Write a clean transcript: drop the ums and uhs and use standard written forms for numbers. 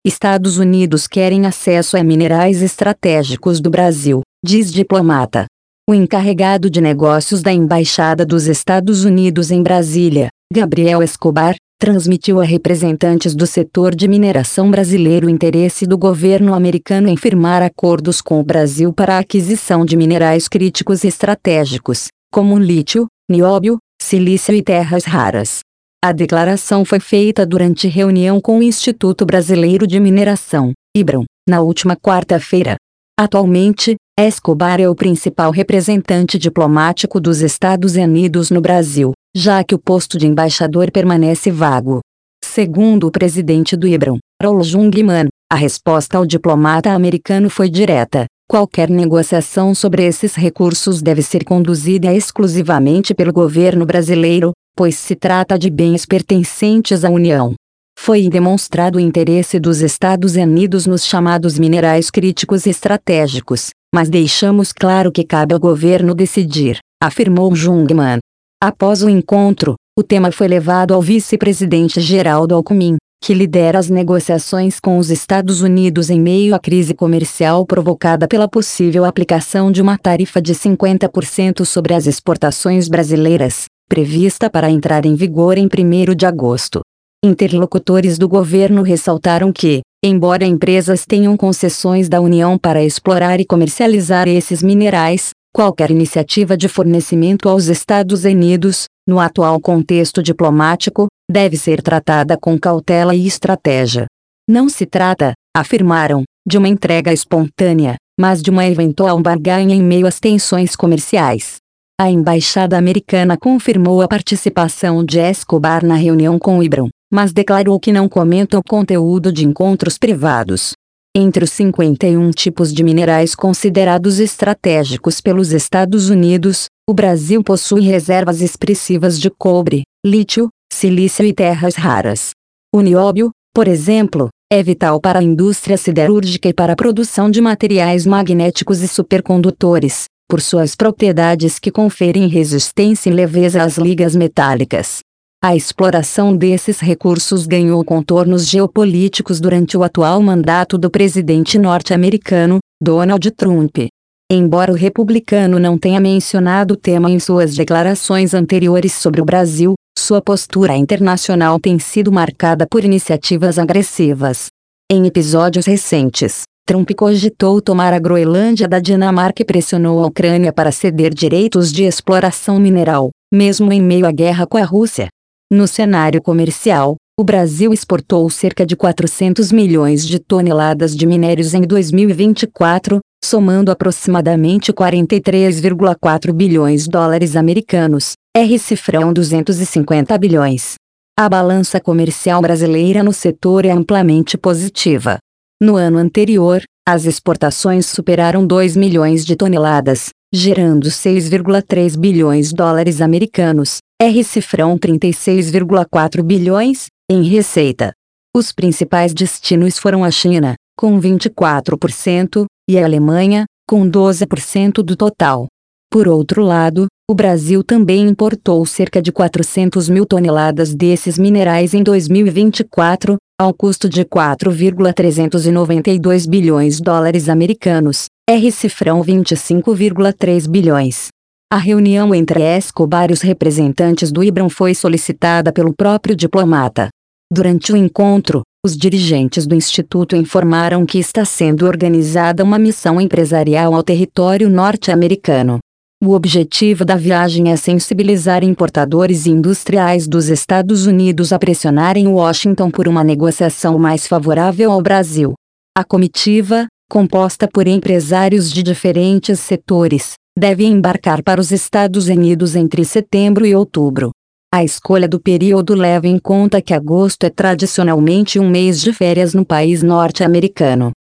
Estados Unidos querem acesso a minerais estratégicos do Brasil, diz diplomata. O encarregado de negócios da Embaixada dos Estados Unidos em Brasília, Gabriel Escobar, transmitiu a representantes do setor de mineração brasileiro o interesse do governo americano em firmar acordos com o Brasil para a aquisição de minerais críticos estratégicos, como lítio, nióbio, silício e terras raras. A declaração foi feita durante reunião com o Instituto Brasileiro de Mineração, IBRAM, na última quarta-feira. Atualmente, Escobar é o principal representante diplomático dos Estados Unidos no Brasil, já que o posto de embaixador permanece vago. Segundo o presidente do IBRAM, Raul Jungmann, a resposta ao diplomata americano foi direta: qualquer negociação sobre esses recursos deve ser conduzida exclusivamente pelo governo brasileiro, pois se trata de bens pertencentes à União. Foi demonstrado o interesse dos Estados Unidos nos chamados minerais críticos estratégicos, mas deixamos claro que cabe ao governo decidir, afirmou Jungmann. Após o encontro, o tema foi levado ao vice-presidente Geraldo Alckmin, que lidera as negociações com os Estados Unidos em meio à crise comercial provocada pela possível aplicação de uma tarifa de 50% sobre as exportações brasileiras, prevista para entrar em vigor em 1º de agosto. Interlocutores do governo ressaltaram que, embora empresas tenham concessões da União para explorar e comercializar esses minerais, qualquer iniciativa de fornecimento aos Estados Unidos, no atual contexto diplomático, deve ser tratada com cautela e estratégia. Não se trata, afirmaram, de uma entrega espontânea, mas de uma eventual barganha em meio às tensões comerciais. A embaixada americana confirmou a participação de Escobar na reunião com o IBRAM, mas declarou que não comenta o conteúdo de encontros privados. Entre os 51 tipos de minerais considerados estratégicos pelos Estados Unidos, o Brasil possui reservas expressivas de cobre, lítio, silício e terras raras. O nióbio, por exemplo, é vital para a indústria siderúrgica e para a produção de materiais magnéticos e supercondutores, por suas propriedades que conferem resistência e leveza às ligas metálicas. A exploração desses recursos ganhou contornos geopolíticos durante o atual mandato do presidente norte-americano, Donald Trump. Embora o republicano não tenha mencionado o tema em suas declarações anteriores sobre o Brasil, sua postura internacional tem sido marcada por iniciativas agressivas. Em episódios recentes, Trump cogitou tomar a Groenlândia da Dinamarca e pressionou a Ucrânia para ceder direitos de exploração mineral, mesmo em meio à guerra com a Rússia. No cenário comercial, o Brasil exportou cerca de 400 milhões de toneladas de minérios em 2024, somando aproximadamente 43,4 bilhões de dólares americanos, cifrão 250 bilhões. A balança comercial brasileira no setor é amplamente positiva. No ano anterior, as exportações superaram 2 milhões de toneladas, gerando 6,3 bilhões de dólares americanos, cifrão 36,4 bilhões, em receita. Os principais destinos foram a China, com 24%, e a Alemanha, com 12% do total. Por outro lado, o Brasil também importou cerca de 400 mil toneladas desses minerais em 2024, ao custo de 4,392 bilhões de dólares americanos, cifrão 25,3 bilhões. A reunião entre Escobar e os representantes do IBRAM foi solicitada pelo próprio diplomata. Durante o encontro, os dirigentes do instituto informaram que está sendo organizada uma missão empresarial ao território norte-americano. O objetivo da viagem é sensibilizar importadores e industriais dos Estados Unidos a pressionarem Washington por uma negociação mais favorável ao Brasil. A comitiva, composta por empresários de diferentes setores, deve embarcar para os Estados Unidos entre setembro e outubro. A escolha do período leva em conta que agosto é tradicionalmente um mês de férias no país norte-americano.